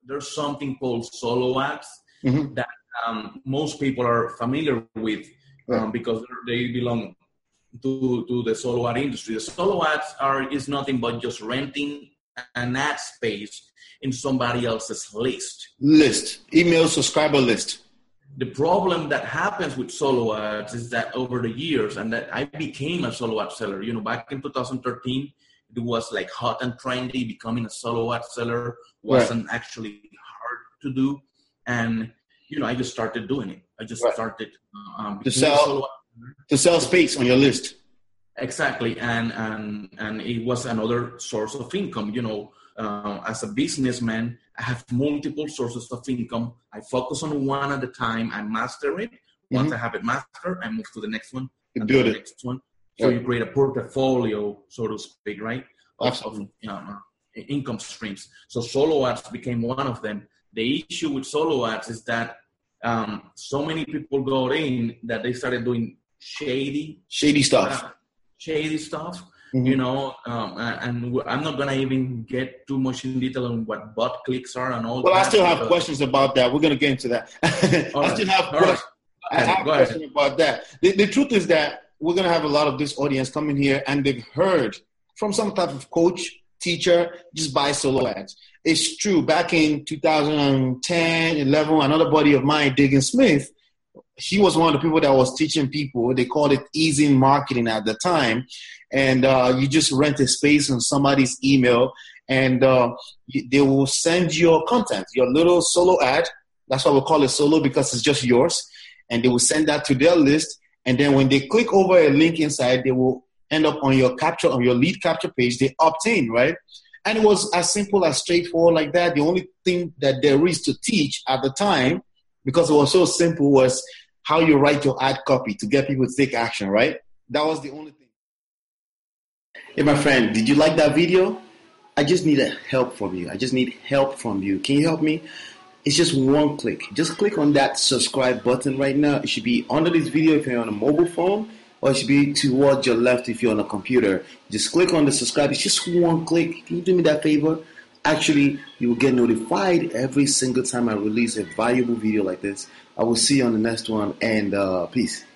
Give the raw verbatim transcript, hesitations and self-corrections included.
there's something called solo ads mm-hmm. that um, most people are familiar with um, right. because they belong to, to the solo ad industry. The solo ads are is nothing but just renting an ad space in somebody else's list. List, email subscriber list. The problem that happens with solo ads is that over the years, and that I became a solo ad seller, you know, back in two thousand thirteen, it was like hot and trendy. Becoming a solo ad seller wasn't right. actually hard to do. And, you know, I just started doing it. I just right. started um, to sell to sell space on your list. Exactly. And, and, and it was another source of income, you know. Uh, as a businessman, I have multiple sources of income. I focus on one at a time. I master it. Once mm-hmm. I have it mastered, I move to the next one. You build the it. Next one. So yeah. you create a portfolio, so to speak, right? Of, Absolutely. of you know, income streams. So solo ads became one of them. The issue with solo ads is that um, so many people got in that they started doing shady, shady stuff. Uh, shady stuff. Mm-hmm. You know, um, and I'm not going to even get too much in detail on what bot clicks are and all well, that. Well, I still have questions about that. We're going to get into that. I right. still have, all questions. Right. I have Go questions ahead. about that. The, the truth is that we're going to have a lot of this audience coming here, and they've heard from some type of coach, teacher, just buy solo ads. It's true. Back in two thousand ten, eleven, another buddy of mine, Diggin Smith, he was one of the people that was teaching people. They called it easy marketing at the time. And uh, you just rent a space on somebody's email, and uh, you, they will send your content, your little solo ad. That's why we call it solo, because it's just yours. And they will send that to their list. And then when they click over a link inside, they will end up on your capture, on your lead capture page. They opt in, right? And it was as simple as straightforward like that. The only thing that there is to teach at the time, because it was so simple, was how you write your ad copy to get people to take action, right? That was the only thing. Hey, my friend, did you like that video? I just need a help from you. I just need help from you. Can you help me? It's just one click. Just click on that subscribe button right now. It should be under this video if you're on a mobile phone, or it should be towards your left if you're on a computer. Just click on the subscribe. It's just one click. Can you do me that favor? Actually, you will get notified every single time I release a valuable video like this. I will see you on the next one, and uh, peace.